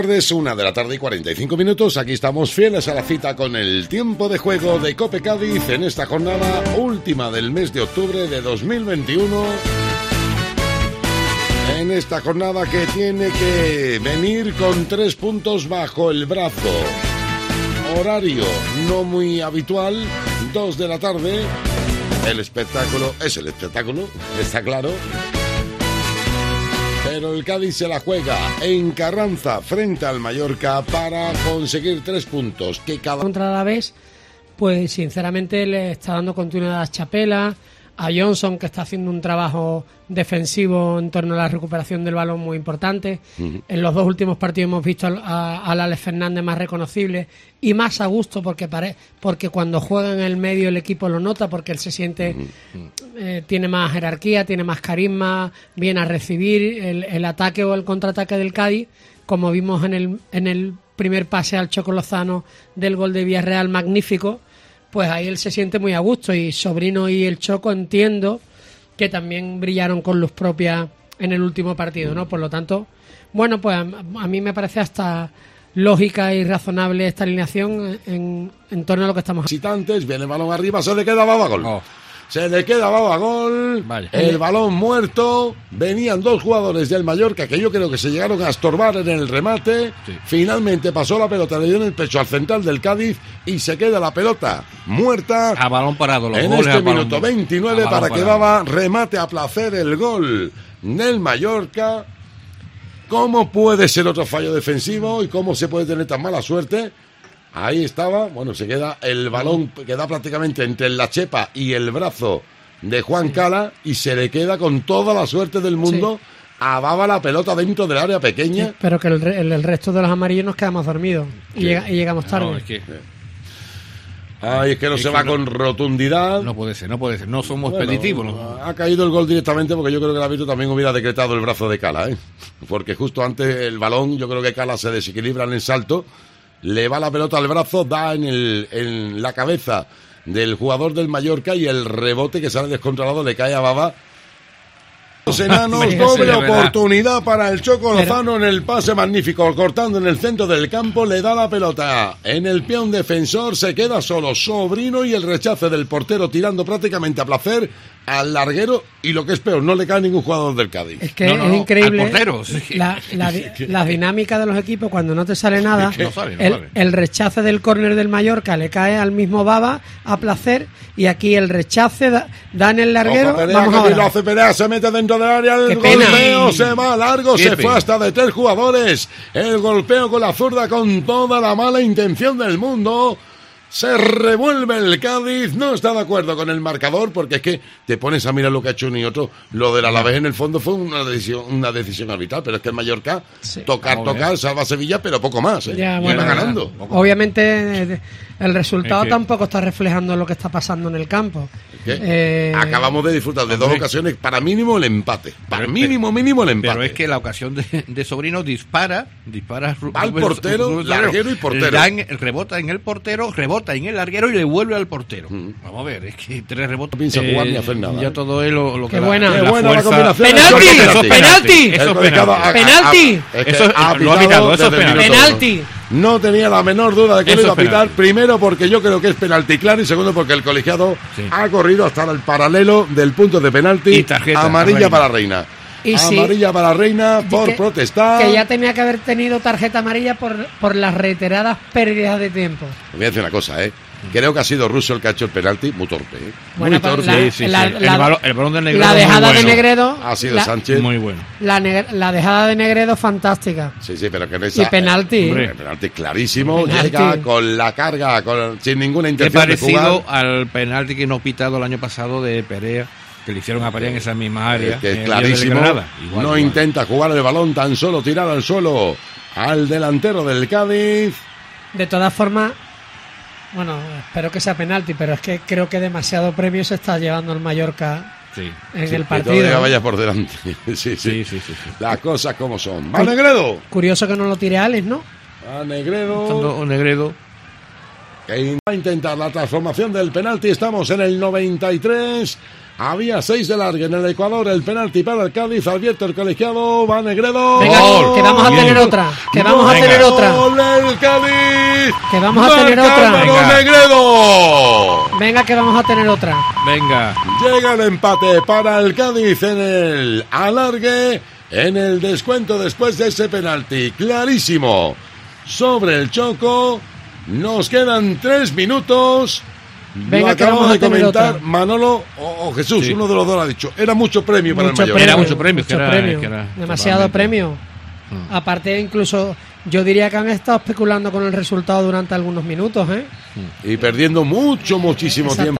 Es 1:45 p.m. Aquí estamos fieles a la cita con el tiempo de juego de Cope Cádiz en esta jornada última del mes de octubre de 2021. En esta jornada que tiene que venir con 3 puntos bajo el brazo. Horario no muy habitual, 2 de la tarde. El espectáculo es el espectáculo, está claro. Pero el Cádiz se la juega en Carranza frente al Mallorca para conseguir 3 puntos. Que cada contra la vez, pues sinceramente le está dando continuidad a Chapela, a Johnson, que está haciendo un trabajo defensivo en torno a la recuperación del balón muy importante. En los 2 últimos partidos hemos visto al Alex Fernández más reconocible y más a gusto porque cuando juega en el medio el equipo lo nota, porque él se siente tiene más jerarquía, tiene más carisma, viene a recibir el ataque o el contraataque del Cádiz, como vimos en el primer pase al Choco Lozano del gol de Villarreal magnífico. Pues ahí él se siente muy a gusto, y Sobrino y el Choco entiendo que también brillaron con luz propia en el último partido, ¿no? Por lo tanto, bueno, pues a mí me parece hasta lógica y razonable esta alineación en torno a lo que estamos haciendo. Visitantes, viene el balón arriba, se le queda Baba gol. Oh. Se le queda Baba gol, vale. El balón muerto, venían 2 jugadores del Mallorca que yo creo que se llegaron a estorbar en el remate, sí. Finalmente pasó la pelota, le dio en el pecho al central del Cádiz y se queda la pelota muerta. A balón parado, los en goles este minuto 29 para que Baba remate a placer el gol del Mallorca. ¿Cómo puede ser otro fallo defensivo y cómo se puede tener tan mala suerte? Ahí estaba, bueno, se queda el balón, queda prácticamente entre la chepa y el brazo de Juan Cala y se le queda con toda la suerte del mundo a Baba la pelota dentro del área pequeña. Sí, pero que el resto de los amarillos nos quedamos dormidos y llegamos tarde. No, es que... Ay, es que no se va con rotundidad. No puede ser, no somos expeditivos. ¿No? Ha caído el gol directamente porque yo creo que el árbitro también hubiera decretado el brazo de Cala, porque justo antes el balón, yo creo que Cala se desequilibra en el salto. Le va la pelota al brazo, da en la cabeza del jugador del Mallorca y el rebote que sale descontrolado le cae a Baba. Los enanos, doble oportunidad para el Choco Lozano en el pase magnífico, cortando en el centro del campo, le da la pelota en el pie a un defensor, se queda solo Sobrino y el rechace del portero tirando prácticamente a placer al larguero, y lo que es peor, no le cae ningún jugador del Cádiz. Es que es increíble la dinámica de los equipos cuando no te sale nada. El rechace del córner del Mallorca le cae al mismo Baba a placer, y aquí el rechace da en el larguero. Lo hace Perea, se mete dentro del área, el golpeo se va largo, se fue hasta de 3 jugadores, el golpeo con la zurda con toda la mala intención del mundo. Se revuelve el Cádiz, no está de acuerdo con el marcador, porque es que te pones a mirar lo que ha hecho uno y otro. Lo del Alavés en el fondo fue una decisión arbitral, pero es que el Mallorca tocar, salva a Sevilla, pero poco más, Ya, bueno, va ganando. Obviamente el resultado tampoco está reflejando lo que está pasando en el campo. Acabamos de disfrutar de 2 ocasiones para mínimo el empate. Mínimo el empate. Pero es que la ocasión de Sobrino dispara al portero, larguero y portero. Rebota en el portero, rebota en el larguero y le vuelve al portero. Vamos a ver, es que 3 rebotes. No piensa jugar ni hacer nada. Ya todo es lo que qué buena la combinación. ¡Penalti! Eso lo ha pitado, eso es penalti. No tenía la menor duda de que lo iba a pitar. Primero porque yo creo que es penalti claro, y segundo porque el colegiado ha corrido hasta el paralelo del punto de penalti. Y tarjeta, amarilla para Reina. Amarilla para Reina por protestar. Que ya tenía que haber tenido tarjeta amarilla por las reiteradas pérdidas de tiempo. Voy a decir una cosa, creo que ha sido Russo el que ha hecho el penalti, muy torpe. Bueno, muy torpe. El balón de Negredo. La dejada de Negredo ha sido Sánchez. Muy bueno. La dejada de Negredo fantástica. Sí, pero que no es. Y penalti. El penalti clarísimo. Llega con la carga, sin ninguna intención de jugar. Parecido al penalti que no pitado el año pasado de Perea, que le hicieron a Perea en esa misma área. Que es clarísimo. Igual. Intenta jugar el balón, tan solo tirar al suelo al delantero del Cádiz. De todas formas, bueno, espero que sea penalti, pero es que creo que demasiado premio se está llevando el Mallorca en el partido. Que vaya por delante. Sí. Las cosas como son. ¡Va Negredo! Curioso que no lo tire Alex, ¿no? A Negredo. Que va a intentar la transformación del penalti. Estamos en el 93. Había 6 de largue en el Ecuador, el penalti para el Cádiz, advierte el colegiado, va Negredo. Venga, que vamos a tener otra, que vamos a tener otra. ¡Gol del Cádiz! Que vamos a tener otra. Venga. Negredo. Venga, que vamos a tener otra. Venga. Llega el empate para el Cádiz en el alargue, en el descuento después de ese penalti. Clarísimo. Sobre el Choco, nos quedan 3 minutos. Venga, lo que acabamos vamos a de tener comentar, otra. Manolo o Jesús, Sí. uno de los dos lo ha dicho. Era mucho premio para Mucho el Mallorca. premio, Era mucho premio, que era- que era demasiado totalmente. premio. Aparte, incluso yo diría que han estado especulando con el resultado durante algunos minutos, ¿eh? Y perdiendo muchísimo tiempo.